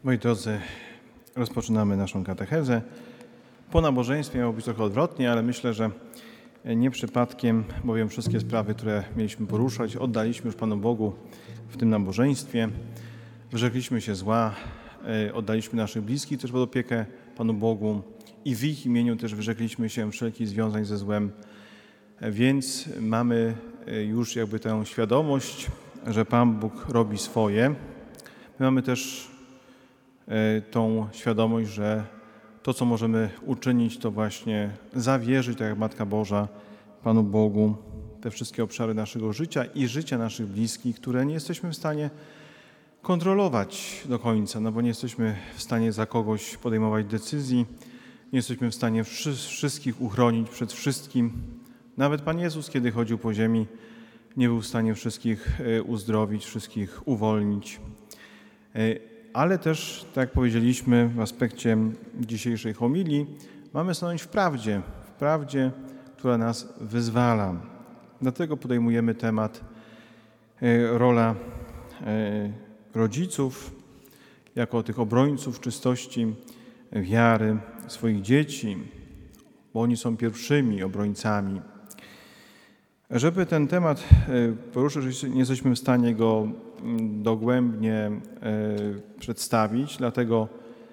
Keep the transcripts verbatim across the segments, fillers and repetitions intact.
Moi drodzy, rozpoczynamy naszą katechezę. Po nabożeństwie miało być trochę odwrotnie, ale myślę, że nie przypadkiem, bowiem wszystkie sprawy, które mieliśmy poruszać, oddaliśmy już Panu Bogu w tym nabożeństwie. Wyrzekliśmy się zła, oddaliśmy naszych bliskich też pod opiekę Panu Bogu i w ich imieniu też wyrzekliśmy się wszelkich związań ze złem. Więc mamy już jakby tę świadomość, że Pan Bóg robi swoje. My mamy też tą świadomość, że to, co możemy uczynić, to właśnie zawierzyć, tak jak Matka Boża, Panu Bogu, te wszystkie obszary naszego życia i życia naszych bliskich, które nie jesteśmy w stanie kontrolować do końca, no bo nie jesteśmy w stanie za kogoś podejmować decyzji, nie jesteśmy w stanie wszystkich uchronić przed wszystkim. Nawet Pan Jezus, kiedy chodził po ziemi, nie był w stanie wszystkich uzdrowić, wszystkich uwolnić. Ale też, tak jak powiedzieliśmy w aspekcie dzisiejszej homilii, mamy stanąć w prawdzie, w prawdzie, która nas wyzwala. Dlatego podejmujemy temat rola rodziców jako tych obrońców czystości wiary swoich dzieci, bo oni są pierwszymi obrońcami. Żeby ten temat poruszyć, nie jesteśmy w stanie go dogłębnie przedstawić, dlatego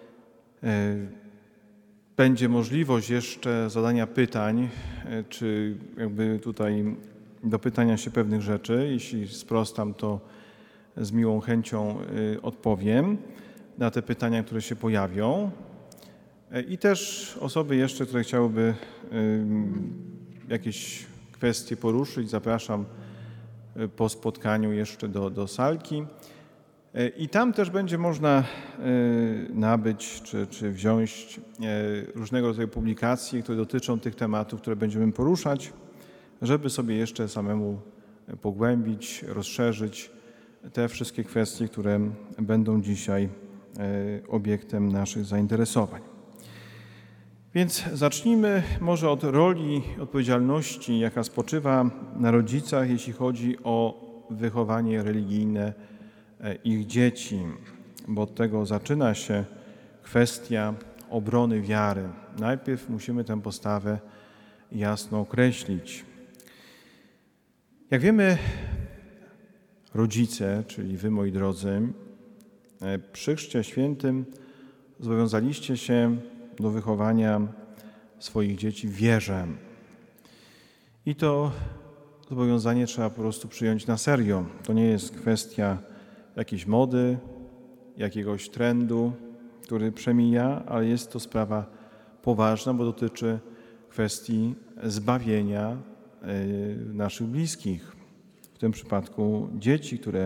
będzie możliwość jeszcze zadania pytań, czy jakby tutaj dopytania się pewnych rzeczy. Jeśli sprostam, to z miłą chęcią odpowiem na te pytania, które się pojawią. I też osoby jeszcze, które chciałyby jakieś kwestie poruszyć, zapraszam po spotkaniu jeszcze do, do salki. I tam też będzie można nabyć czy, czy wziąć różnego rodzaju publikacje, które dotyczą tych tematów, które będziemy poruszać, żeby sobie jeszcze samemu pogłębić, rozszerzyć te wszystkie kwestie, które będą dzisiaj obiektem naszych zainteresowań. Więc zacznijmy może od roli odpowiedzialności, jaka spoczywa na rodzicach, jeśli chodzi o wychowanie religijne ich dzieci, bo od tego zaczyna się kwestia obrony wiary. Najpierw musimy tę postawę jasno określić. Jak wiemy, rodzice, czyli wy, moi drodzy, przy Chrzcie Świętym zobowiązaliście się do wychowania swoich dzieci w wierze. I to zobowiązanie trzeba po prostu przyjąć na serio. To nie jest kwestia jakiejś mody, jakiegoś trendu, który przemija, ale jest to sprawa poważna, bo dotyczy kwestii zbawienia naszych bliskich. W tym przypadku dzieci, które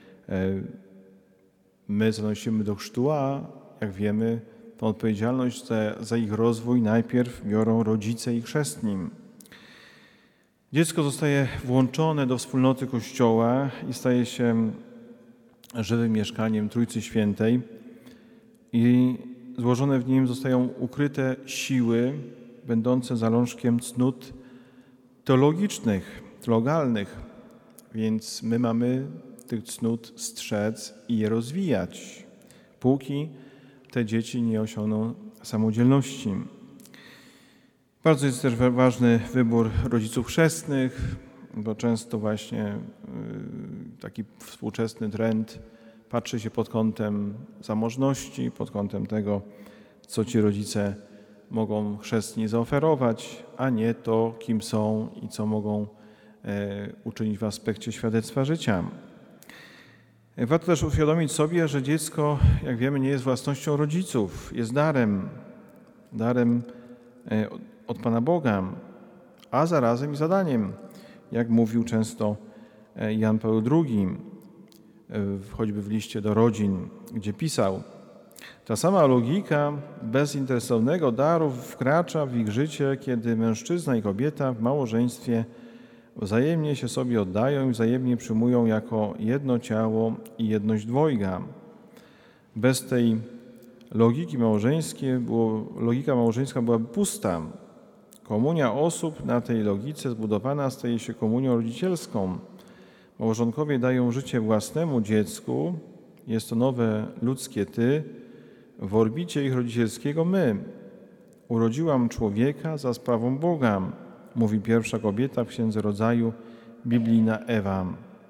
my zanosimy do chrztu, a jak wiemy, tą odpowiedzialność za, za ich rozwój najpierw biorą rodzice i chrzestni. Dziecko zostaje włączone do wspólnoty Kościoła i staje się żywym mieszkaniem Trójcy Świętej i złożone w nim zostają ukryte siły będące zalążkiem cnót teologicznych, teologalnych, więc my mamy tych cnót strzec i je rozwijać, póki te dzieci nie osiągną samodzielności. Bardzo jest też ważny wybór rodziców chrzestnych, bo często właśnie taki współczesny trend patrzy się pod kątem zamożności, pod kątem tego, co ci rodzice mogą chrzestni zaoferować, a nie to, kim są i co mogą uczynić w aspekcie świadectwa życia. Warto też uświadomić sobie, że dziecko, jak wiemy, nie jest własnością rodziców, jest darem, darem od Pana Boga, a zarazem i zadaniem, jak mówił często Jan Paweł drugi, choćby w liście do rodzin, gdzie pisał: ta sama logika bezinteresownego daru wkracza w ich życie, kiedy mężczyzna i kobieta w małżeństwie wzajemnie się sobie oddają i wzajemnie przyjmują jako jedno ciało i jedność dwojga. Bez tej logiki małżeńskiej było, logika małżeńska byłaby pusta. Komunia osób na tej logice zbudowana staje się komunią rodzicielską. Małżonkowie dają życie własnemu dziecku, jest to nowe ludzkie ty, w orbicie ich rodzicielskiego my. Urodziłam człowieka za sprawą Boga, mówi pierwsza kobieta w Księdze Rodzaju, biblijna Ewa.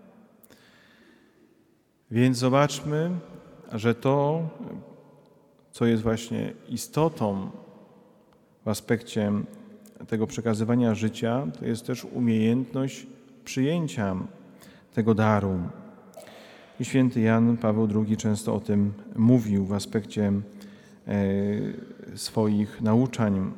Więc zobaczmy, że to, co jest właśnie istotą w aspekcie tego przekazywania życia, to jest też umiejętność przyjęcia tego daru. I święty Jan Paweł drugi często o tym mówił w aspekcie swoich nauczań.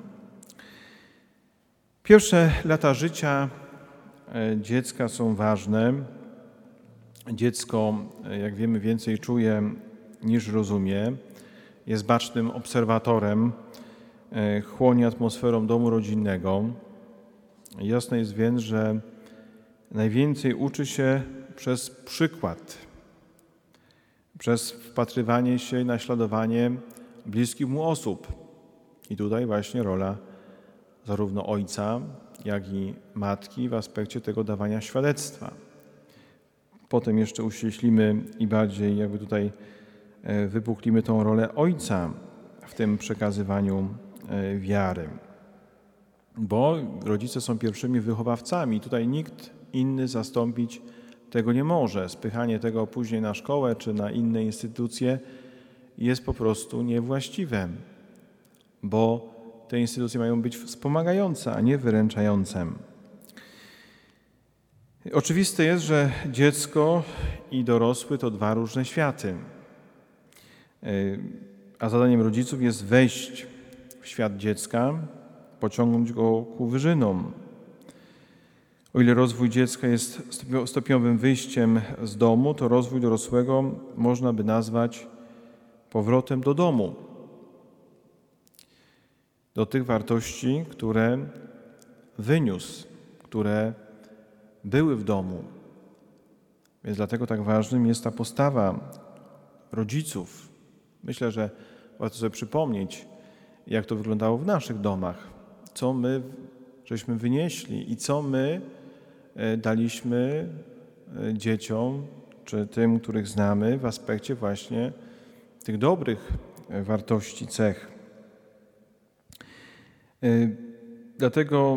Pierwsze lata życia dziecka są ważne. Dziecko, jak wiemy, więcej czuje niż rozumie. Jest bacznym obserwatorem, chłonie atmosferą domu rodzinnego. Jasne jest więc, że najwięcej uczy się przez przykład, przez wpatrywanie się i naśladowanie bliskich mu osób. I tutaj właśnie rola zarówno ojca, jak i matki w aspekcie tego dawania świadectwa. Potem jeszcze uściślimy i bardziej jakby tutaj wypuklimy tą rolę ojca w tym przekazywaniu wiary. Bo rodzice są pierwszymi wychowawcami. Tutaj nikt inny zastąpić tego nie może. Spychanie tego później na szkołę czy na inne instytucje jest po prostu niewłaściwe, bo te instytucje mają być wspomagające, a nie wyręczające. Oczywiste jest, że dziecko i dorosły to dwa różne światy, a zadaniem rodziców jest wejść w świat dziecka, pociągnąć go ku wyżynom. O ile rozwój dziecka jest stopniowym wyjściem z domu, to rozwój dorosłego można by nazwać powrotem do domu, do tych wartości, które wyniósł, które były w domu. Więc dlatego tak ważnym jest ta postawa rodziców. Myślę, że warto sobie przypomnieć, jak to wyglądało w naszych domach, co my żeśmy wynieśli i co my daliśmy dzieciom, czy tym, których znamy, w aspekcie właśnie tych dobrych wartości, cech. Dlatego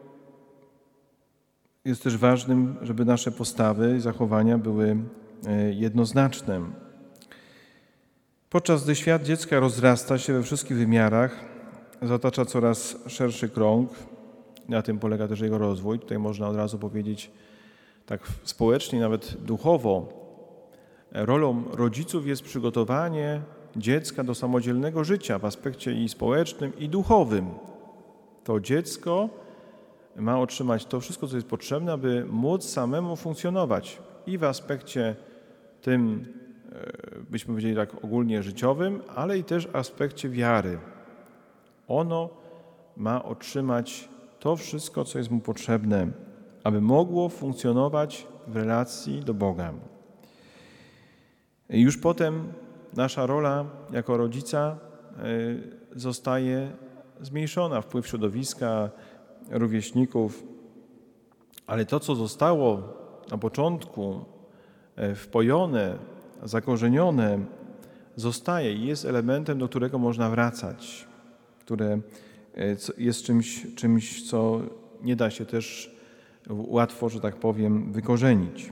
jest też ważnym, żeby nasze postawy i zachowania były jednoznaczne. Podczas gdy świat dziecka rozrasta się we wszystkich wymiarach, zatacza coraz szerszy krąg, na tym polega też jego rozwój. Tutaj można od razu powiedzieć tak społecznie, nawet duchowo. Rolą rodziców jest przygotowanie dziecka do samodzielnego życia w aspekcie i społecznym, i duchowym. To dziecko ma otrzymać to wszystko, co jest potrzebne, aby móc samemu funkcjonować i w aspekcie tym, byśmy powiedzieli tak ogólnie życiowym, ale i też w aspekcie wiary. Ono ma otrzymać to wszystko, co jest mu potrzebne, aby mogło funkcjonować w relacji do Boga. I już potem nasza rola jako rodzica zostaje zmniejszona, wpływ środowiska, rówieśników, ale to, co zostało na początku wpojone, zakorzenione, zostaje i jest elementem, do którego można wracać, które jest czymś, czymś, co nie da się też łatwo, że tak powiem, wykorzenić.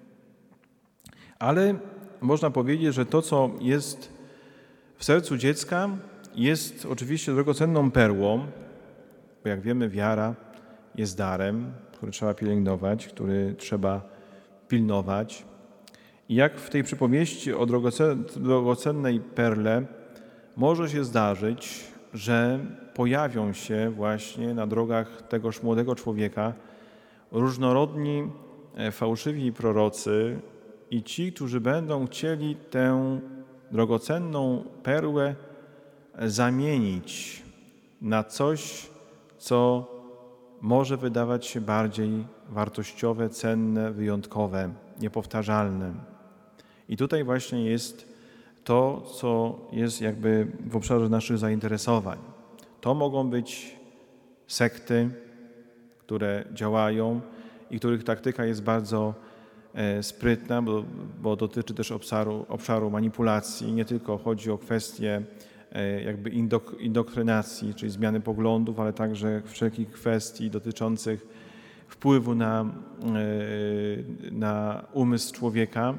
Ale można powiedzieć, że to, co jest w sercu dziecka, jest oczywiście drogocenną perłą, bo jak wiemy, wiara jest darem, który trzeba pielęgnować, który trzeba pilnować. I jak w tej przypowieści o drogocennej perle może się zdarzyć, że pojawią się właśnie na drogach tegoż młodego człowieka różnorodni fałszywi prorocy i ci, którzy będą chcieli tę drogocenną perłę zamienić na coś, co może wydawać się bardziej wartościowe, cenne, wyjątkowe, niepowtarzalne. I tutaj właśnie jest to, co jest jakby w obszarze naszych zainteresowań. To mogą być sekty, które działają i których taktyka jest bardzo sprytna, bo, bo dotyczy też obszaru, obszaru manipulacji. Nie tylko chodzi o kwestie jakby indok, indoktrynacji, czyli zmiany poglądów, ale także wszelkich kwestii dotyczących wpływu na, na umysł człowieka,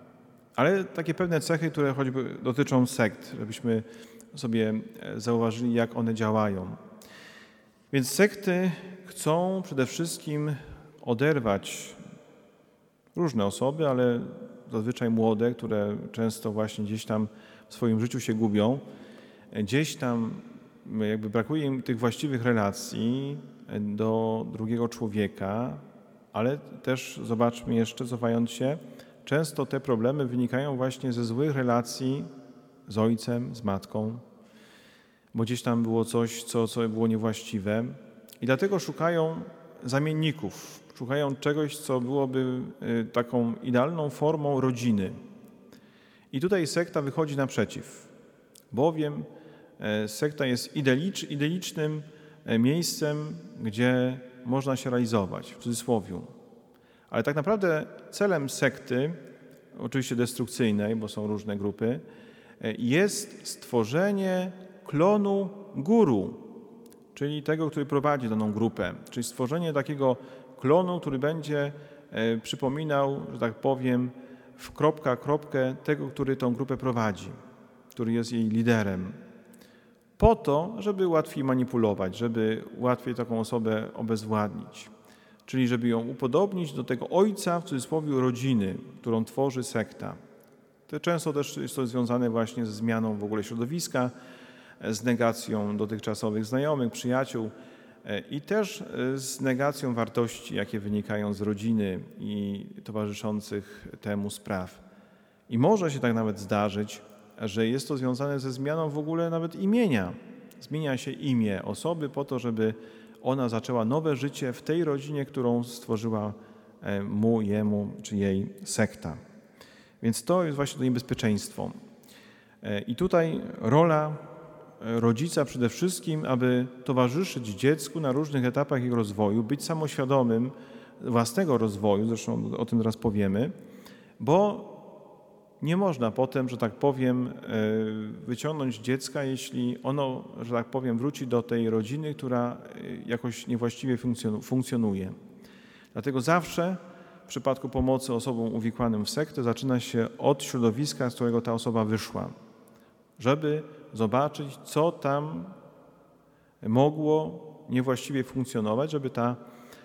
ale takie pewne cechy, które choćby dotyczą sekt, żebyśmy sobie zauważyli, jak one działają. Więc sekty chcą przede wszystkim oderwać różne osoby, ale zazwyczaj młode, które często właśnie gdzieś tam w swoim życiu się gubią, gdzieś tam jakby brakuje im tych właściwych relacji do drugiego człowieka, ale też zobaczmy jeszcze, cofając się, często te problemy wynikają właśnie ze złych relacji z ojcem, z matką, bo gdzieś tam było coś, co, co było niewłaściwe i dlatego szukają zamienników, szukają czegoś, co byłoby taką idealną formą rodziny. I tutaj sekta wychodzi naprzeciw, bowiem sekta jest idealicznym miejscem, gdzie można się realizować, w cudzysłowie. Ale tak naprawdę celem sekty, oczywiście destrukcyjnej, bo są różne grupy, jest stworzenie klonu guru, czyli tego, który prowadzi daną grupę, czyli stworzenie takiego klonu, który będzie przypominał, że tak powiem, w kropka kropkę tego, który tą grupę prowadzi, który jest jej liderem. Po to, żeby łatwiej manipulować, żeby łatwiej taką osobę obezwładnić. Czyli żeby ją upodobnić do tego ojca, w cudzysłowie rodziny, którą tworzy sekta. To często też jest to związane właśnie ze zmianą w ogóle środowiska, z negacją dotychczasowych znajomych, przyjaciół i też z negacją wartości, jakie wynikają z rodziny i towarzyszących temu spraw. I może się tak nawet zdarzyć, że jest to związane ze zmianą w ogóle nawet imienia. Zmienia się imię osoby po to, żeby ona zaczęła nowe życie w tej rodzinie, którą stworzyła mu, jemu czy jej sekta. Więc to jest właśnie to niebezpieczeństwo. I tutaj rola rodzica przede wszystkim, aby towarzyszyć dziecku na różnych etapach jego rozwoju, być samoświadomym własnego rozwoju, zresztą o tym teraz powiemy, bo nie można potem, że tak powiem, wyciągnąć dziecka, jeśli ono, że tak powiem, wróci do tej rodziny, która jakoś niewłaściwie funkcjonuje. Dlatego zawsze w przypadku pomocy osobom uwikłanym w sektę zaczyna się od środowiska, z którego ta osoba wyszła, żeby zobaczyć, co tam mogło niewłaściwie funkcjonować, żeby ta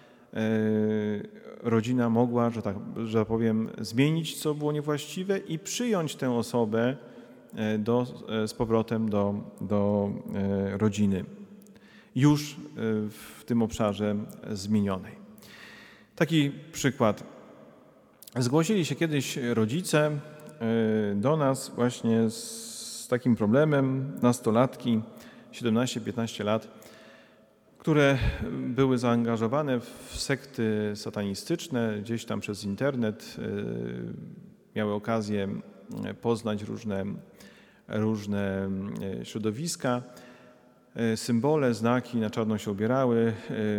rodzina mogła, że tak, że tak powiem, zmienić, co było niewłaściwe i przyjąć tę osobę do, z powrotem do, do rodziny, już w tym obszarze zmienionej. Taki przykład. Zgłosili się kiedyś rodzice do nas właśnie z takim problemem, nastolatki, siedemnaście piętnaście lat, które były zaangażowane w sekty satanistyczne, gdzieś tam przez internet, miały okazję poznać różne, różne środowiska, symbole, znaki, na czarno się ubierały,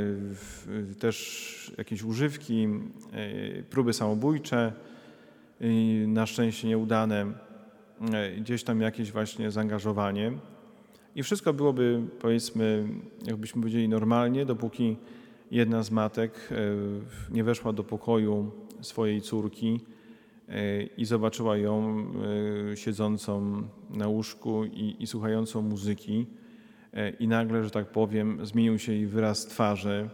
też jakieś używki, próby samobójcze, na szczęście nieudane, gdzieś tam jakieś właśnie zaangażowanie. I wszystko byłoby, powiedzmy, jakbyśmy powiedzieli, normalnie, dopóki jedna z matek nie weszła do pokoju swojej córki i zobaczyła ją siedzącą na łóżku i, i słuchającą muzyki. I nagle, że tak powiem, zmienił się jej wyraz twarzy,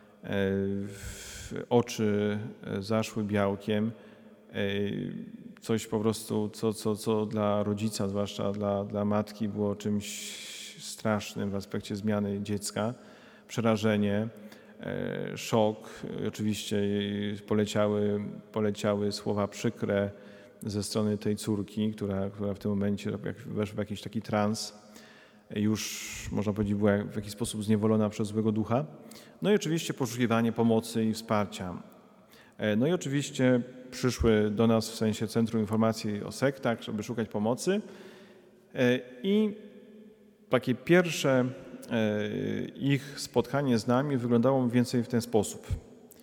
oczy zaszły białkiem. Coś po prostu, co, co, co dla rodzica, zwłaszcza dla, dla matki, było czymś strasznym w aspekcie zmiany dziecka. Przerażenie, szok. Oczywiście poleciały, poleciały słowa przykre ze strony tej córki, która, która w tym momencie weszła w jakiś taki trans. Już, można powiedzieć, była w jakiś sposób zniewolona przez złego ducha. No i oczywiście poszukiwanie pomocy i wsparcia. No i oczywiście przyszły do nas w sensie Centrum Informacji o Sektach, żeby szukać pomocy. I takie pierwsze ich spotkanie z nami wyglądało mniej więcej w ten sposób.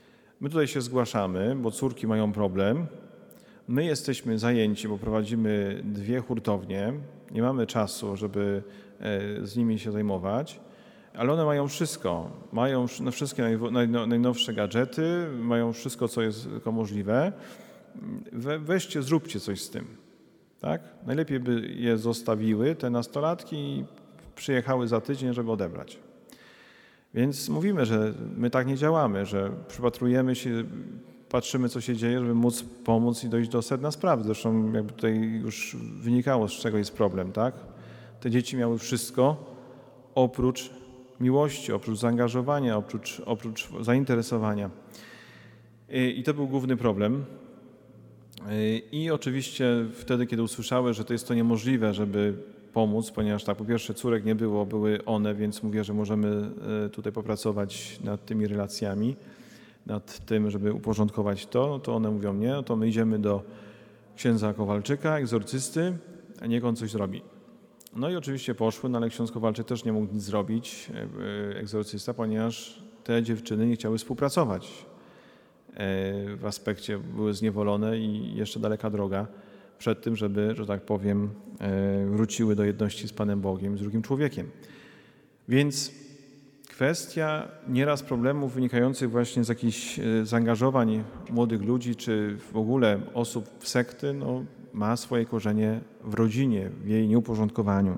My tutaj się zgłaszamy, bo córki mają problem. My jesteśmy zajęci, bo prowadzimy dwie hurtownie. Nie mamy czasu, żeby z nimi się zajmować, ale one mają wszystko. Mają wszystkie najnowsze gadżety, mają wszystko, co jest tylko możliwe. We, weźcie, zróbcie coś z tym. Tak? Najlepiej by je zostawiły, te nastolatki, i przyjechały za tydzień, żeby odebrać. Więc mówimy, że my tak nie działamy, że przypatrujemy się, patrzymy, co się dzieje, żeby móc pomóc i dojść do sedna sprawy. Zresztą jakby tutaj już wynikało, z czego jest problem, tak? Te dzieci miały wszystko oprócz miłości, oprócz zaangażowania, oprócz, oprócz zainteresowania. I, I to był główny problem. I oczywiście wtedy, kiedy usłyszały, że to jest to niemożliwe, żeby pomóc, ponieważ tak, po pierwsze córek nie było, były one, więc mówię, że możemy tutaj popracować nad tymi relacjami, nad tym, żeby uporządkować to, no to one mówią nie, no to my idziemy do księdza Kowalczyka, egzorcysty, a niech on coś zrobi. No i oczywiście poszły, no ale ksiądz Kowalczyk też nie mógł nic zrobić, egzorcysta, ponieważ te dziewczyny nie chciały współpracować. W aspekcie były zniewolone i jeszcze daleka droga przed tym, żeby, że tak powiem, wróciły do jedności z Panem Bogiem, z drugim człowiekiem. Więc kwestia nieraz problemów wynikających właśnie z jakichś zaangażowań młodych ludzi, czy w ogóle osób w sekty, no, ma swoje korzenie w rodzinie, w jej nieuporządkowaniu.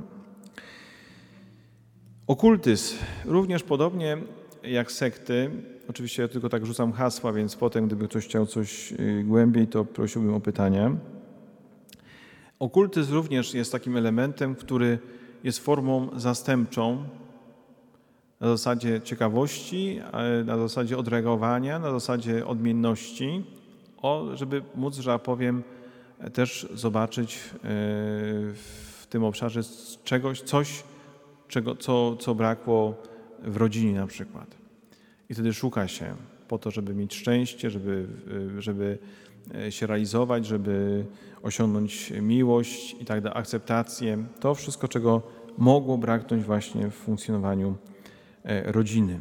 Okultyzm również podobnie jak sekty, oczywiście ja tylko tak rzucam hasła, więc potem, gdyby ktoś chciał coś głębiej, to prosiłbym o pytania. Okultyzm również jest takim elementem, który jest formą zastępczą na zasadzie ciekawości, na zasadzie odreagowania, na zasadzie odmienności, o, żeby móc, że ja powiem, też zobaczyć w tym obszarze czegoś, coś, czego, co, co brakło w rodzinie na przykład. I wtedy szuka się po to, żeby mieć szczęście, żeby, żeby się realizować, żeby osiągnąć miłość i tak dalej, akceptację. To wszystko, czego mogło braknąć właśnie w funkcjonowaniu rodziny.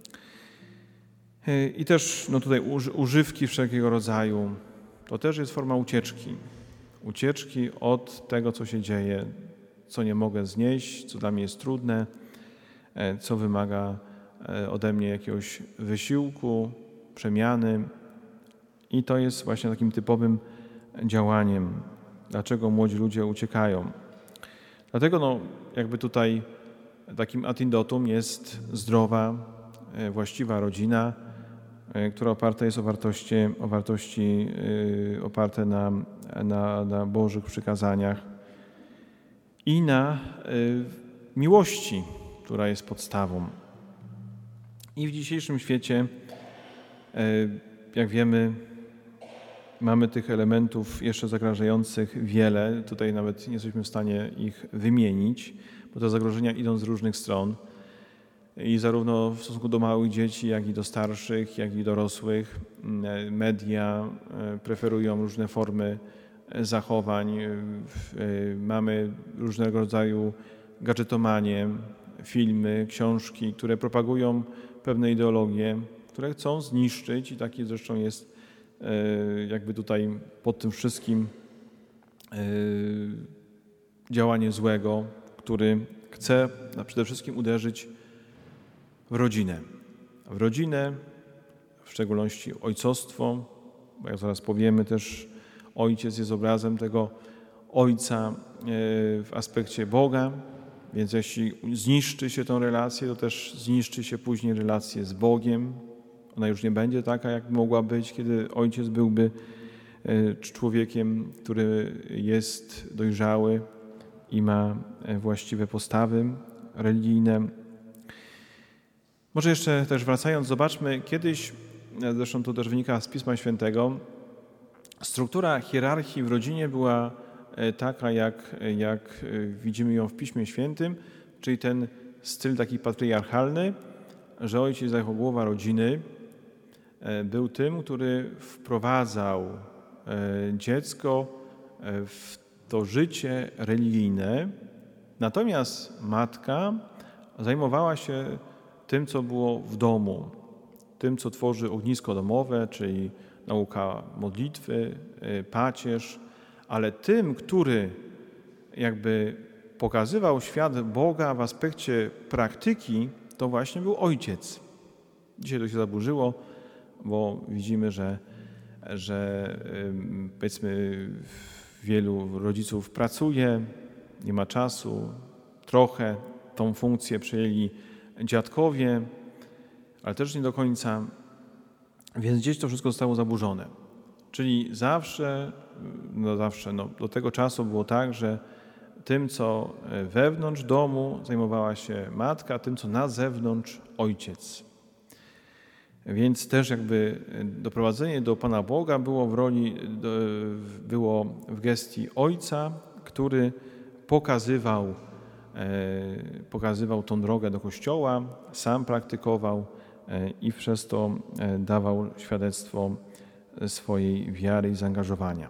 I też no tutaj używki wszelkiego rodzaju. To też jest forma ucieczki. Ucieczki od tego, co się dzieje, co nie mogę znieść, co dla mnie jest trudne, co wymaga ode mnie jakiegoś wysiłku, przemiany. I to jest właśnie takim typowym działaniem, dlaczego młodzi ludzie uciekają. Dlatego no, jakby tutaj takim antidotum jest zdrowa, właściwa rodzina, która oparta jest o wartości, o wartości oparte na, na, na Bożych przykazaniach i na miłości, która jest podstawą. I w dzisiejszym świecie, jak wiemy, mamy tych elementów jeszcze zagrażających wiele. Tutaj nawet nie jesteśmy w stanie ich wymienić, bo te zagrożenia idą z różnych stron. I zarówno w stosunku do małych dzieci, jak i do starszych, jak i dorosłych. Media preferują różne formy zachowań. Mamy różnego rodzaju gadżetomanie, filmy, książki, które propagują pewne ideologie, które chcą zniszczyć i taki zresztą jest jakby tutaj pod tym wszystkim działanie złego, który chce przede wszystkim uderzyć w rodzinę. W rodzinę, w szczególności ojcostwo, bo jak zaraz powiemy też, ojciec jest obrazem tego ojca w aspekcie Boga, więc jeśli zniszczy się tę relację, to też zniszczy się później relację z Bogiem. Ona już nie będzie taka, jak mogła być, kiedy ojciec byłby człowiekiem, który jest dojrzały i ma właściwe postawy religijne. Może jeszcze też wracając, zobaczmy, kiedyś, zresztą to też wynika z Pisma Świętego, struktura hierarchii w rodzinie była taka, jak, jak widzimy ją w Piśmie Świętym, czyli ten styl taki patriarchalny, że ojciec jako głowa rodziny był tym, który wprowadzał dziecko w to życie religijne, natomiast matka zajmowała się tym, co było w domu. tym, co tworzy ognisko domowe, czyli nauka modlitwy, pacierz, ale tym, który jakby pokazywał świat Boga w aspekcie praktyki, to właśnie był ojciec. Dzisiaj to się zaburzyło, bo widzimy, że, że powiedzmy wielu rodziców pracuje, nie ma czasu, trochę tą funkcję przejęli dziadkowie, ale też nie do końca, więc gdzieś to wszystko zostało zaburzone. Czyli zawsze, no zawsze, no do tego czasu było tak, że tym, co wewnątrz domu zajmowała się matka, tym, co na zewnątrz ojciec. Więc też jakby doprowadzenie do Pana Boga było w roli, było w gestii ojca, który pokazywał, pokazywał tą drogę do Kościoła, sam praktykował i przez to dawał świadectwo swojej wiary i zaangażowania.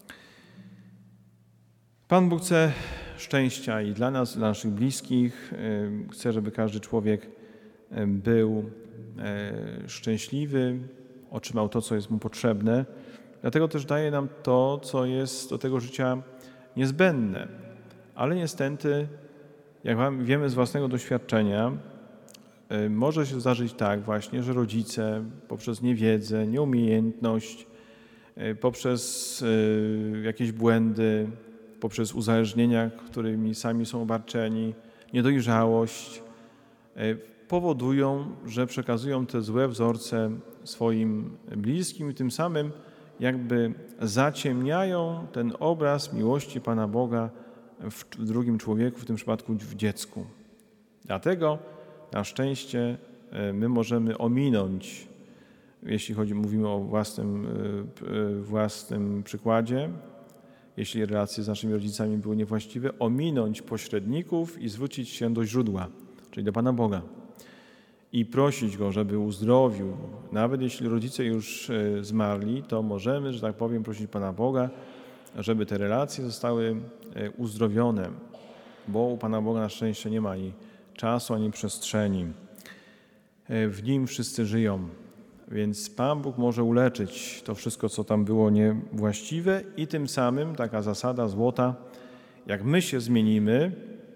Pan Bóg chce szczęścia i dla nas, dla naszych bliskich. Chce, żeby każdy człowiek był szczęśliwy, otrzymał to, co jest mu potrzebne. Dlatego też daje nam to, co jest do tego życia niezbędne. Ale niestety, jak wiemy z własnego doświadczenia, może się zdarzyć tak właśnie, że rodzice poprzez niewiedzę, nieumiejętność, poprzez jakieś błędy, poprzez uzależnienia, którymi sami są obarczeni, niedojrzałość, powodują, że przekazują te złe wzorce swoim bliskim i tym samym jakby zaciemniają ten obraz miłości Pana Boga w drugim człowieku, w tym przypadku w dziecku. Dlatego na szczęście my możemy ominąć, jeśli chodzi, mówimy o własnym, własnym przykładzie, jeśli relacje z naszymi rodzicami były niewłaściwe, ominąć pośredników i zwrócić się do źródła, czyli do Pana Boga. I prosić Go, żeby uzdrowił. Nawet jeśli rodzice już zmarli, to możemy, że tak powiem, prosić Pana Boga, żeby te relacje zostały uzdrowione, bo u Pana Boga na szczęście nie ma ani czasu, ani przestrzeni. W Nim wszyscy żyją, więc Pan Bóg może uleczyć to wszystko, co tam było niewłaściwe i tym samym taka zasada złota, jak my się zmienimy,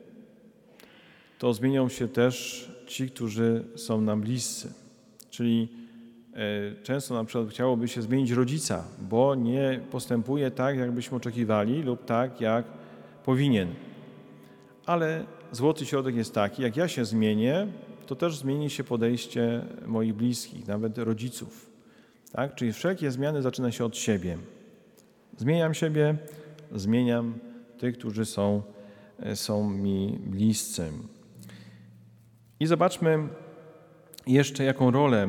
to zmienią się też ci, którzy są nam bliscy. Czyli często na przykład chciałoby się zmienić rodzica, bo nie postępuje tak, jak byśmy oczekiwali lub tak, jak powinien. Ale złoty środek jest taki, jak ja się zmienię, to też zmieni się podejście moich bliskich, nawet rodziców. Tak? Czyli wszelkie zmiany zaczyna się od siebie. Zmieniam siebie, zmieniam tych, którzy są, są mi bliscy. I zobaczmy jeszcze, jaką rolę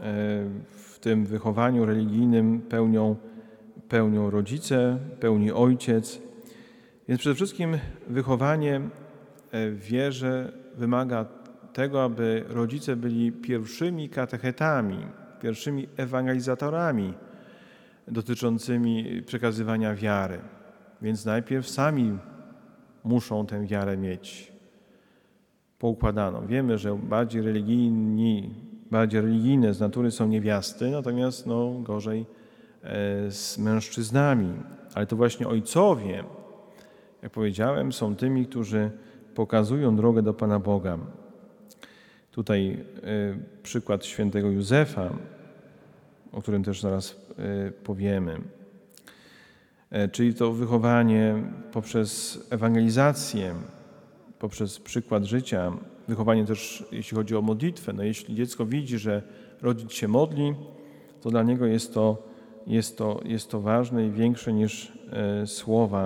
w tym wychowaniu religijnym pełnią, pełnią rodzice, pełni ojciec. Więc przede wszystkim wychowanie w wierze wymaga tego, aby rodzice byli pierwszymi katechetami, pierwszymi ewangelizatorami dotyczącymi przekazywania wiary. Więc najpierw sami muszą tę wiarę mieć poukładaną. Wiemy, że bardziej religijni, bardziej religijne z natury są niewiasty, natomiast no, gorzej z mężczyznami. Ale to właśnie ojcowie, jak powiedziałem, są tymi, którzy pokazują drogę do Pana Boga. Tutaj y, przykład świętego Józefa, o którym też zaraz y, powiemy. Y, czyli to wychowanie poprzez ewangelizację, poprzez przykład życia, wychowanie też, jeśli chodzi o modlitwę. No, jeśli dziecko widzi, że rodzic się modli, to dla niego jest to, jest to, jest to ważne i większe niż y, słowa,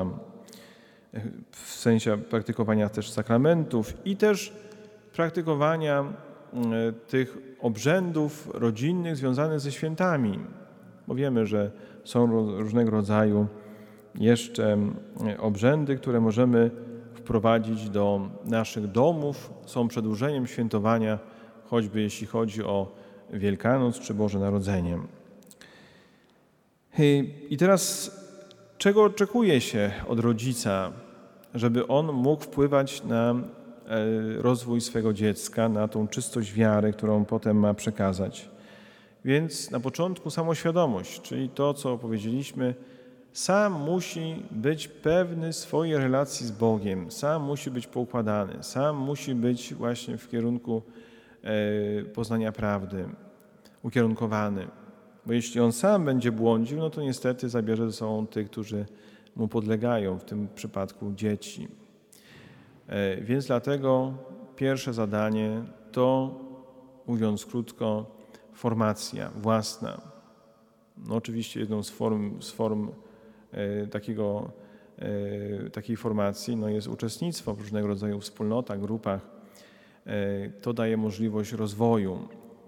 w sensie praktykowania też sakramentów i też praktykowania tych obrzędów rodzinnych związanych ze świętami. Bo wiemy, że są różnego rodzaju jeszcze obrzędy, które możemy wprowadzić do naszych domów, są przedłużeniem świętowania, choćby jeśli chodzi o Wielkanoc czy Boże Narodzenie. I teraz czego oczekuje się od rodzica, żeby on mógł wpływać na rozwój swego dziecka, na tą czystość wiary, którą potem ma przekazać? Więc na początku samoświadomość, czyli to, co powiedzieliśmy, sam musi być pewny swojej relacji z Bogiem, sam musi być poukładany, sam musi być właśnie w kierunku poznania prawdy, ukierunkowany. Bo jeśli on sam będzie błądził, no to niestety zabierze ze sobą tych, którzy mu podlegają, w tym przypadku dzieci. Więc dlatego pierwsze zadanie to, mówiąc krótko, formacja własna. No oczywiście jedną z form, z form e, takiego, e, takiej formacji no jest uczestnictwo w różnego rodzaju wspólnotach, grupach. E, to daje możliwość rozwoju.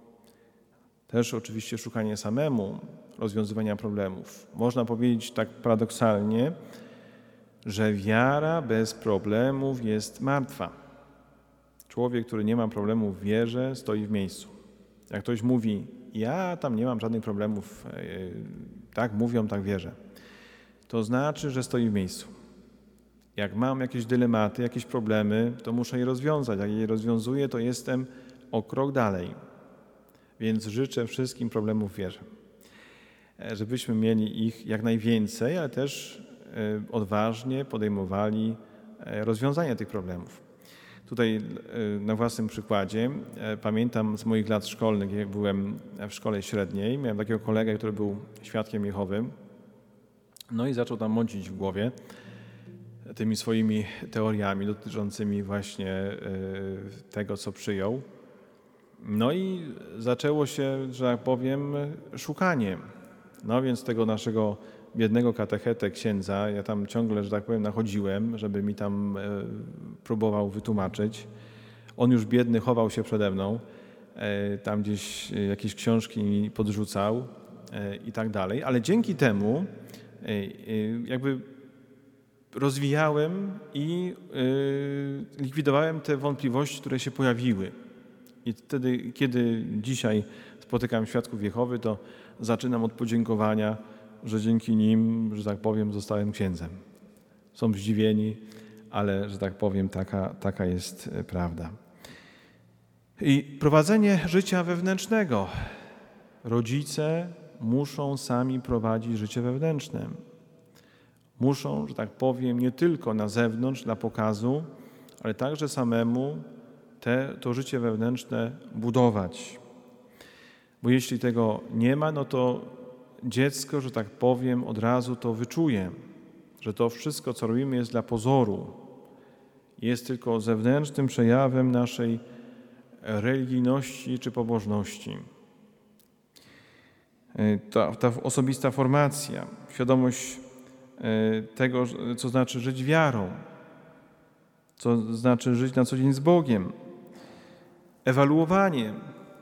Też oczywiście szukanie samemu rozwiązywania problemów. Można powiedzieć tak paradoksalnie, że wiara bez problemów jest martwa. Człowiek, który nie ma problemów w wierze, stoi w miejscu. Jak ktoś mówi, ja tam nie mam żadnych problemów, tak mówią, tak wierzę, to znaczy, że stoi w miejscu. Jak mam jakieś dylematy, jakieś problemy, to muszę je rozwiązać. Jak je rozwiązuję, to jestem o krok dalej. Więc życzę wszystkim problemów w wierze. Żebyśmy mieli ich jak najwięcej, ale też odważnie podejmowali rozwiązanie tych problemów. Tutaj na własnym przykładzie pamiętam z moich lat szkolnych, jak byłem w szkole średniej, miałem takiego kolegę, który był świadkiem Jehowy, no i zaczął tam mącić w głowie tymi swoimi teoriami dotyczącymi właśnie tego, co przyjął. No i zaczęło się, że tak powiem, szukanie. No więc tego naszego biednego katechetę księdza, ja tam ciągle, że tak powiem, nachodziłem, żeby mi tam e, próbował wytłumaczyć. On już biedny chował się przede mną, e, tam gdzieś e, jakieś książki mi podrzucał e, i tak dalej, ale dzięki temu e, e, jakby rozwijałem i e, likwidowałem te wątpliwości, które się pojawiły. I wtedy, kiedy dzisiaj spotykam świadków Jehowy, to zaczynam od podziękowania, że dzięki nim, że tak powiem, zostałem księdzem. Są zdziwieni, ale, że tak powiem, taka, taka jest prawda. I prowadzenie życia wewnętrznego. Rodzice muszą sami prowadzić życie wewnętrzne. Muszą, że tak powiem, nie tylko na zewnątrz, dla pokazu, ale także samemu te, to życie wewnętrzne budować. Bo jeśli tego nie ma, no to dziecko, że tak powiem, od razu to wyczuje, że to wszystko, co robimy, jest dla pozoru. Jest tylko zewnętrznym przejawem naszej religijności czy pobożności. Ta, ta osobista formacja, świadomość tego, co znaczy żyć wiarą, co znaczy żyć na co dzień z Bogiem, ewaluowanie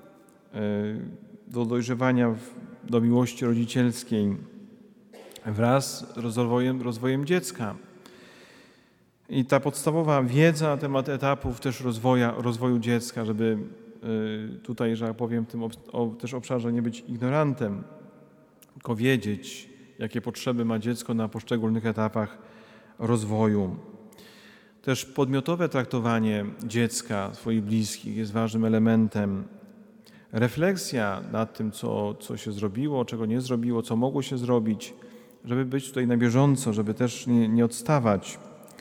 do dojrzewania do miłości rodzicielskiej wraz z rozwojem, rozwojem dziecka. I ta podstawowa wiedza na temat etapów też rozwoja, rozwoju dziecka, żeby tutaj, że tak powiem, w tym też obszarze nie być ignorantem, tylko wiedzieć, jakie potrzeby ma dziecko na poszczególnych etapach rozwoju. Też podmiotowe traktowanie dziecka, swoich bliskich jest ważnym elementem. Refleksja nad tym, co, co się zrobiło, czego nie zrobiło, co mogło się zrobić, żeby być tutaj na bieżąco, żeby też nie, nie odstawać.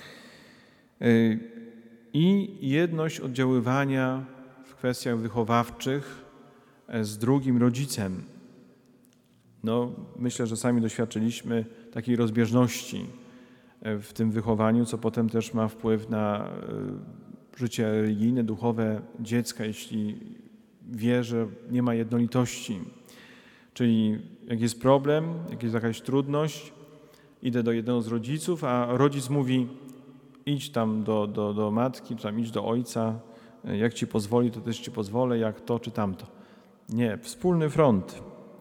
I jedność oddziaływania w kwestiach wychowawczych z drugim rodzicem. No, myślę, że sami doświadczyliśmy takiej rozbieżności w tym wychowaniu, co potem też ma wpływ na życie religijne, duchowe dziecka, jeśli wie, że nie ma jednolitości. Czyli jak jest problem, jak jest jakaś trudność, idę do jednego z rodziców, a rodzic mówi, idź tam do, do, do matki, czy tam idź do ojca, jak ci pozwoli, to też ci pozwolę, jak to czy tamto. Nie, wspólny front.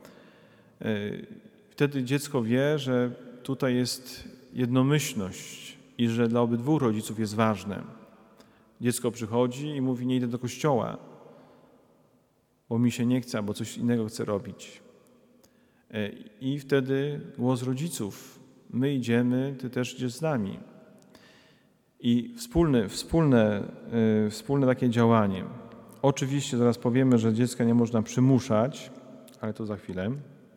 Wtedy dziecko wie, że tutaj jest jednomyślność i że dla obydwu rodziców jest ważne. Dziecko przychodzi i mówi, nie idę do kościoła, bo mi się nie chce, bo coś innego chcę robić. I wtedy głos rodziców. My idziemy, ty też idziesz z nami. I wspólne, wspólne, wspólne takie działanie. Oczywiście zaraz powiemy, że dziecka nie można przymuszać, ale to za chwilę.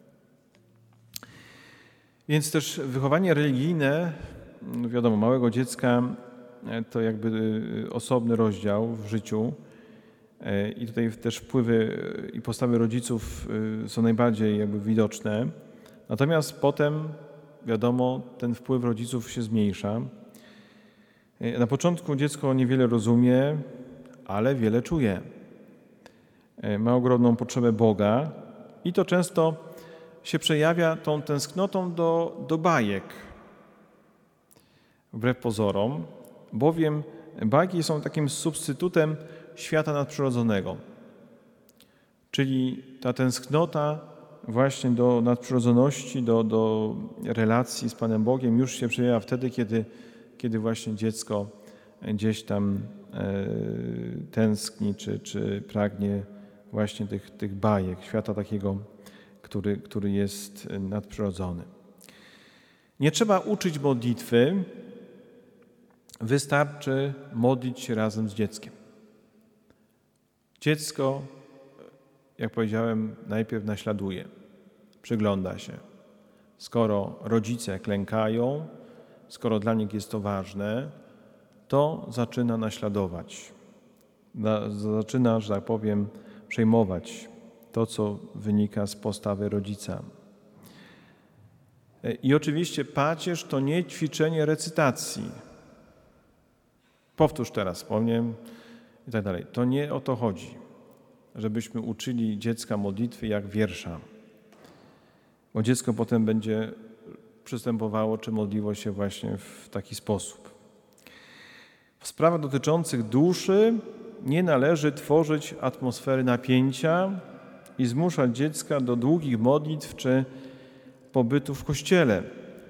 Więc też wychowanie religijne, no wiadomo, małego dziecka to jakby osobny rozdział w życiu i tutaj też wpływy i postawy rodziców są najbardziej jakby widoczne. Natomiast potem, wiadomo, ten wpływ rodziców się zmniejsza. Na początku dziecko niewiele rozumie, ale wiele czuje. Ma ogromną potrzebę Boga i to często się przejawia tą tęsknotą do, do bajek. Wbrew pozorom, bowiem bajki są takim substytutem świata nadprzyrodzonego. Czyli ta tęsknota właśnie do nadprzyrodzoności, do, do relacji z Panem Bogiem już się przejawia wtedy, kiedy, kiedy właśnie dziecko gdzieś tam e, tęskni, czy, czy pragnie właśnie tych, tych bajek, świata takiego, który, który jest nadprzyrodzony. Nie trzeba uczyć modlitwy, wystarczy modlić się razem z dzieckiem. Dziecko, jak powiedziałem, najpierw naśladuje, przygląda się. Skoro rodzice klękają, skoro dla nich jest to ważne, to zaczyna naśladować. Zaczyna, że tak powiem, przejmować to, co wynika z postawy rodzica. I oczywiście pacierz to nie ćwiczenie recytacji. Powtórz teraz, powiem i tak dalej. To nie o to chodzi, żebyśmy uczyli dziecka modlitwy jak wiersza. Bo dziecko potem będzie przystępowało czy modliło się właśnie w taki sposób. W sprawach dotyczących duszy nie należy tworzyć atmosfery napięcia i zmuszać dziecka do długich modlitw czy pobytu w kościele.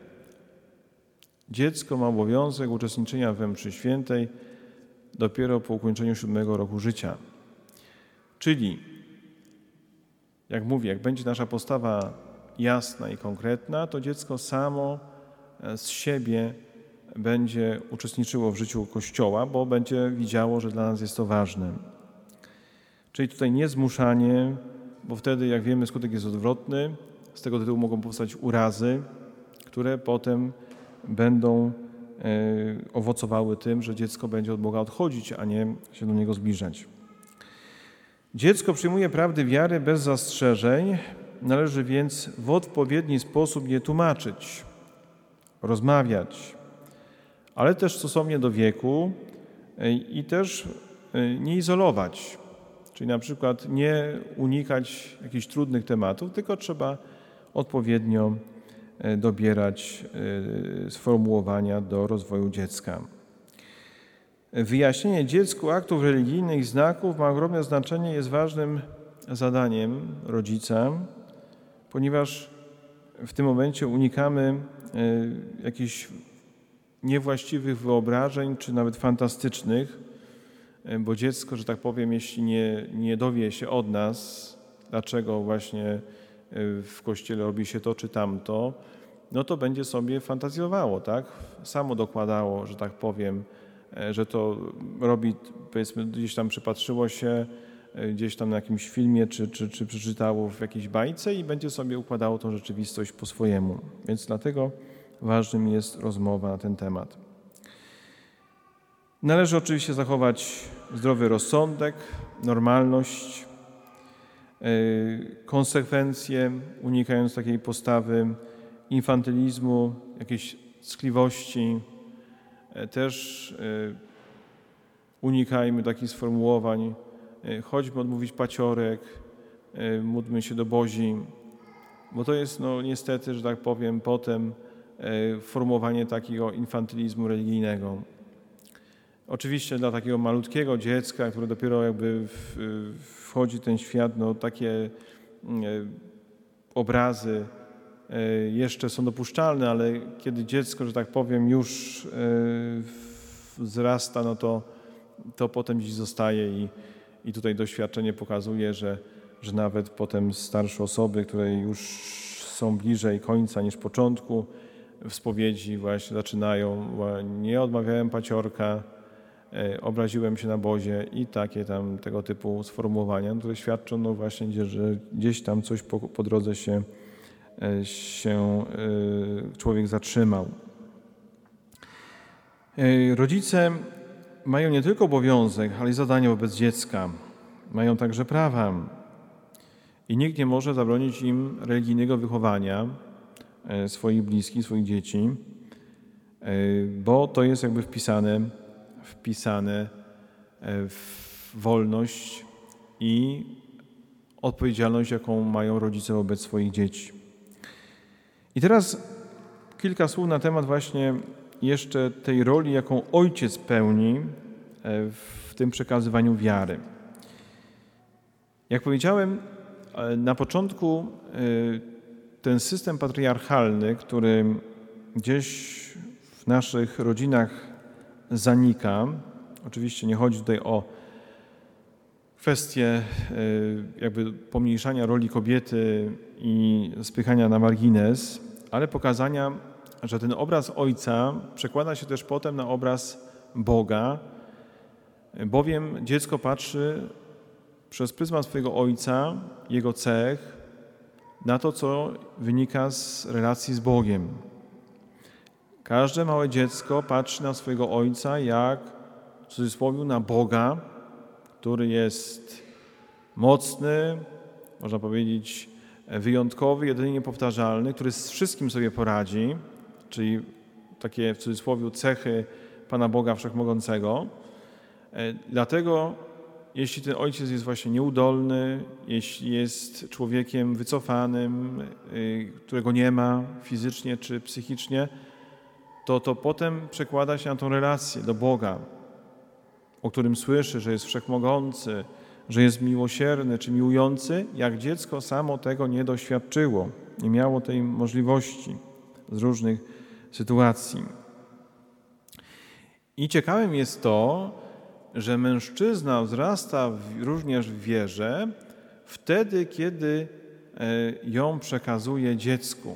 Dziecko ma obowiązek uczestniczenia we mszy świętej dopiero po ukończeniu siódmego roku życia. Czyli, jak mówię, jak będzie nasza postawa jasna i konkretna, to dziecko samo z siebie będzie uczestniczyło w życiu Kościoła, bo będzie widziało, że dla nas jest to ważne. Czyli tutaj nie zmuszanie, bo wtedy, jak wiemy, skutek jest odwrotny. Z tego tytułu mogą powstać urazy, które potem będą e, owocowały tym, że dziecko będzie od Boga odchodzić, a nie się do Niego zbliżać. Dziecko przyjmuje prawdy wiary bez zastrzeżeń, należy więc w odpowiedni sposób je tłumaczyć, rozmawiać, ale też stosownie do wieku i też nie izolować, czyli na przykład nie unikać jakichś trudnych tematów, tylko trzeba odpowiednio dobierać sformułowania do rozwoju dziecka. Wyjaśnienie dziecku aktów religijnych i znaków ma ogromne znaczenie, jest ważnym zadaniem rodzica, ponieważ w tym momencie unikamy jakichś niewłaściwych wyobrażeń, czy nawet fantastycznych, bo dziecko, że tak powiem, jeśli nie, nie dowie się od nas, dlaczego właśnie w Kościele robi się to czy tamto, no to będzie sobie fantazjowało, tak? Samo dokładało, że tak powiem, że to robi, powiedzmy, gdzieś tam przypatrzyło się, gdzieś tam na jakimś filmie, czy, czy, czy przeczytało w jakiejś bajce i będzie sobie układało tą rzeczywistość po swojemu. Więc dlatego ważnym jest rozmowa na ten temat. Należy oczywiście zachować zdrowy rozsądek, normalność, konsekwencje, unikając takiej postawy infantylizmu, jakiejś ckliwości. Też unikajmy takich sformułowań, choćby odmówić paciorek, módlmy się do Bozi, bo to jest no, niestety, że tak powiem, potem formułowanie takiego infantylizmu religijnego. Oczywiście dla takiego malutkiego dziecka, które dopiero jakby wchodzi w ten świat, no takie obrazy jeszcze są dopuszczalne, ale kiedy dziecko, że tak powiem, już wzrasta, no to, to potem gdzieś zostaje i, i tutaj doświadczenie pokazuje, że, że nawet potem starsze osoby, które już są bliżej końca niż początku w spowiedzi właśnie zaczynają, nie odmawiałem paciorka, obraziłem się na Bozie i takie tam tego typu sformułowania, które świadczą no właśnie, że gdzieś tam coś po, po drodze się, się człowiek zatrzymał. Rodzice mają nie tylko obowiązek, ale i zadanie wobec dziecka. Mają także prawa i nikt nie może zabronić im religijnego wychowania swoich bliskich, swoich dzieci, bo to jest jakby wpisane, wpisane w wolność i odpowiedzialność, jaką mają rodzice wobec swoich dzieci. I teraz kilka słów na temat właśnie jeszcze tej roli, jaką ojciec pełni w tym przekazywaniu wiary. Jak powiedziałem, na początku ten system patriarchalny, który gdzieś w naszych rodzinach zanika, oczywiście nie chodzi tutaj o kwestię jakby pomniejszania roli kobiety i spychania na margines, ale pokazania, że ten obraz Ojca przekłada się też potem na obraz Boga, bowiem dziecko patrzy przez pryzmat swojego Ojca, Jego cech, na to, co wynika z relacji z Bogiem. Każde małe dziecko patrzy na swojego Ojca jak, w cudzysłowie, na Boga, który jest mocny, można powiedzieć wyjątkowy, jedynie niepowtarzalny, który z wszystkim sobie poradzi, czyli takie w cudzysłowie cechy Pana Boga Wszechmogącego. Dlatego, jeśli ten ojciec jest właśnie nieudolny, jeśli jest człowiekiem wycofanym, którego nie ma fizycznie czy psychicznie, to to potem przekłada się na tą relację do Boga, o którym słyszy, że jest wszechmogący, że jest miłosierny czy miłujący, jak dziecko samo tego nie doświadczyło, nie miało tej możliwości z różnych sytuacji. I ciekawym jest to, że mężczyzna wzrasta również w wierze wtedy, kiedy ją przekazuje dziecku.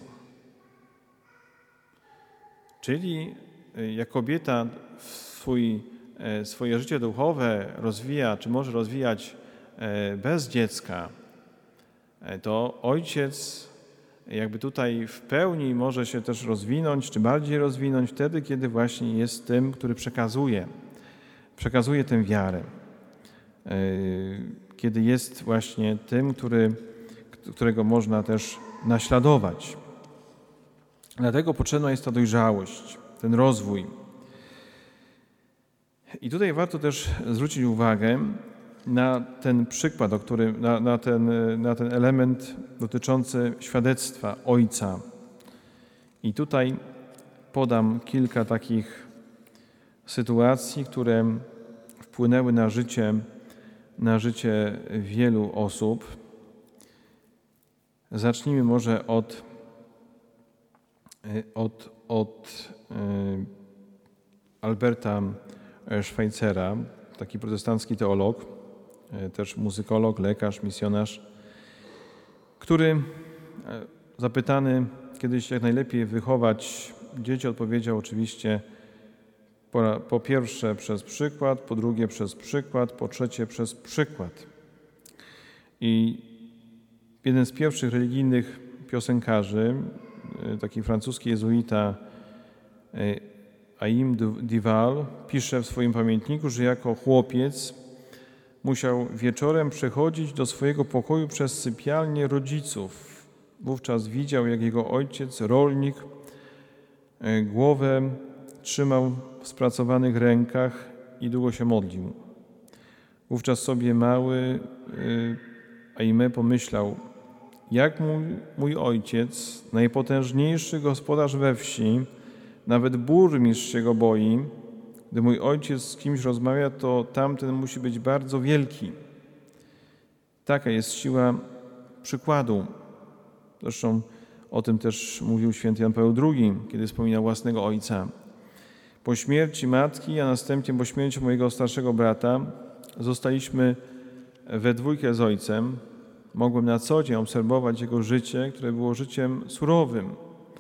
Czyli jak kobieta swój, swoje życie duchowe rozwija, czy może rozwijać bez dziecka, to ojciec jakby tutaj w pełni może się też rozwinąć, czy bardziej rozwinąć wtedy, kiedy właśnie jest tym, który przekazuje, przekazuje tę wiarę. Kiedy jest właśnie tym, który, którego można też naśladować. Dlatego potrzebna jest ta dojrzałość, ten rozwój. I tutaj warto też zwrócić uwagę na ten przykład, o którym, na, na, ten, na ten element dotyczący świadectwa Ojca. I tutaj podam kilka takich sytuacji, które wpłynęły na życie, na życie wielu osób. Zacznijmy może od, od, od Alberta Schweitzera, taki protestancki teolog, też muzykolog, lekarz, misjonarz, który zapytany kiedyś, jak najlepiej wychować dzieci, odpowiedział oczywiście po, po pierwsze przez przykład, po drugie przez przykład, po trzecie przez przykład. I jeden z pierwszych religijnych piosenkarzy, taki francuski jezuita Aim Duval, pisze w swoim pamiętniku, że jako chłopiec musiał wieczorem przechodzić do swojego pokoju przez sypialnię rodziców. Wówczas widział, jak jego ojciec, rolnik, głowę trzymał w spracowanych rękach i długo się modlił. Wówczas sobie mały Aimé pomyślał, jak mój, mój ojciec, najpotężniejszy gospodarz we wsi, nawet burmistrz się go boi. Gdy mój ojciec z kimś rozmawia, to tamten musi być bardzo wielki. Taka jest siła przykładu. Zresztą o tym też mówił święty Jan Paweł drugi, kiedy wspominał własnego ojca. Po śmierci matki, a następnie po śmierci mojego starszego brata zostaliśmy we dwójkę z ojcem. Mogłem na co dzień obserwować jego życie, które było życiem surowym.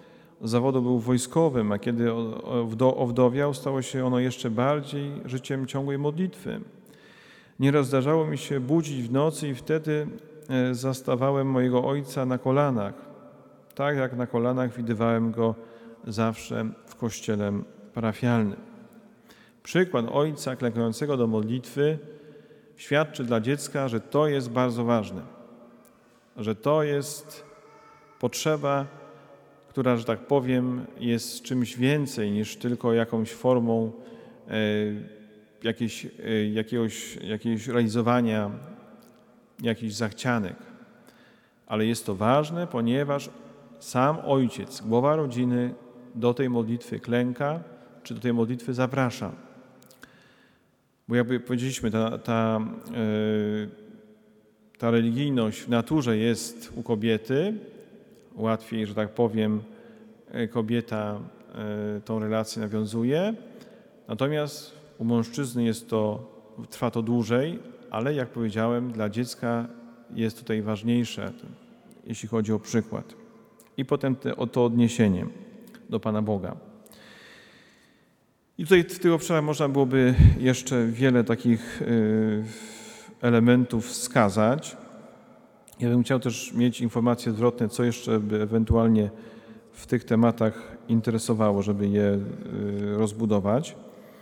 z zawodu był wojskowym, a kiedy owdowiał, stało się ono jeszcze bardziej życiem ciągłej modlitwy. Nieraz zdarzało mi się budzić w nocy i wtedy zastawałem mojego ojca na kolanach, tak jak na kolanach widywałem go zawsze w kościele parafialnym. Przykład ojca klękającego do modlitwy świadczy dla dziecka, że to jest bardzo ważne, że to jest potrzeba, która, że tak powiem, jest czymś więcej niż tylko jakąś formą e, jakiejś, e, jakiegoś, jakiegoś realizowania jakichś zachcianek. Ale jest to ważne, ponieważ sam ojciec, głowa rodziny do tej modlitwy klęka, czy do tej modlitwy zaprasza. Bo jakby powiedzieliśmy, ta, ta, yy, ta religijność w naturze jest u kobiety, łatwiej, że tak powiem, kobieta yy, tą relację nawiązuje, natomiast u mężczyzny jest to, trwa to dłużej, ale jak powiedziałem, dla dziecka jest tutaj ważniejsze, jeśli chodzi o przykład. I potem te, o to odniesienie do Pana Boga. I tutaj w tych obszarach można byłoby jeszcze wiele takich y, elementów wskazać. Ja bym chciał też mieć informacje zwrotne, co jeszcze by ewentualnie w tych tematach interesowało, żeby je y, rozbudować.